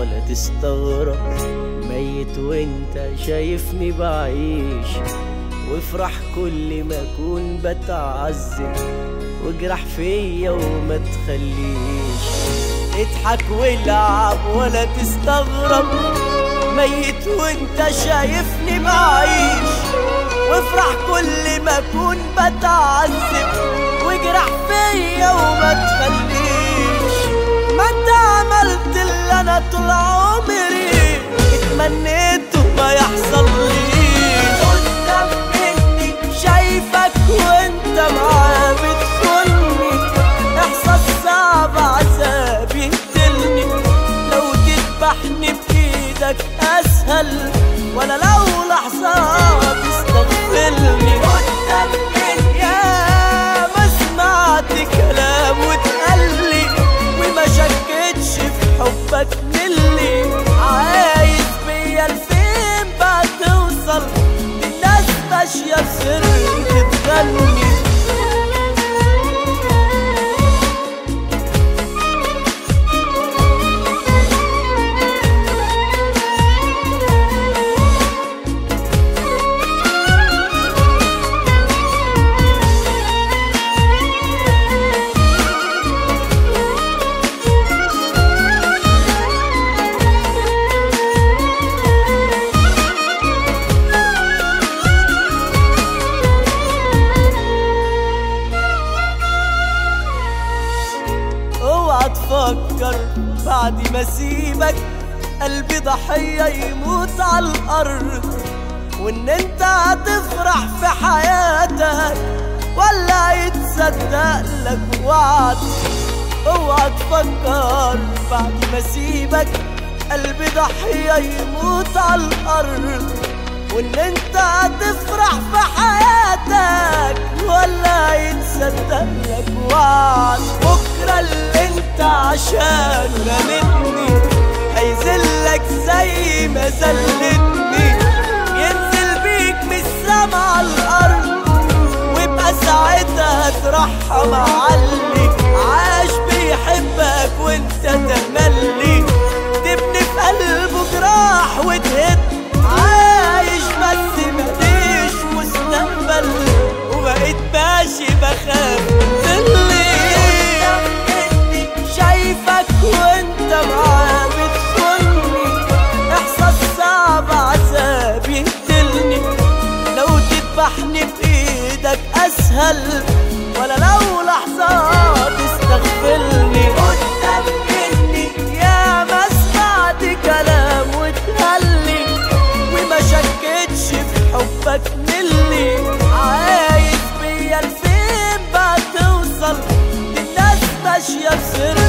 ولا تستغرب، ميت وانت شايفني بعيش، وافرح كل ما اكون بتعذب، واجرح فيا وما تخليش. اضحك والعب ولا تستغرب، ميت وانت شايفني بعيش، وافرح كل ما اكون بتعذب، واجرح فيا وما تخليش. ما انت عملت اللي انا طول عمري اتمنيته ما يحصليش. قدام مني شايفك وانت معاه بتخوني، احساس صعب عذاب يقتلني، لو تذبحني بايدك اسهل، ولا لو لحظة تستغفلني. قدام مني يا ما سمعت كلام واتقالي، وما شكتش في حبك ملي، عايز بيا لفين بقى توصل، الناس ماشية بسر تتغني. تفكر بعد ما اسيبك قلبي ضحية يموت على الارض، وان انت هتفرح في حياتك ولا يتصدق لك وعد. اوعى تفكر بعد ما اسيبك قلبي ضحية يموت على الارض، وان انت هتفرح في حياتك ولا يتصدق لك وعد. بكرة اللي انت عشان رمتني هيزلك زي ما زلتني، ينزل بيك من السما على الارض، ويبقى ساعتها ترحم علي عاش بيحبك وانت تملي، تبني في قلبه جراح وتهد، عايش بس ماليش مستقبل، وبقيت ماشي بخاف مني. شايفك وانت معاه بتخوني، احساس صعب عذاب يقتلني، لو تذبحني بايدك اسهل، ولا لو لحظة تستغفلني. قدام مني يا ما سمعت كلام واتقالي، وما شكتش في حبك ملي، عايز بيا لفين بقى توصل، الناس ماشية بسر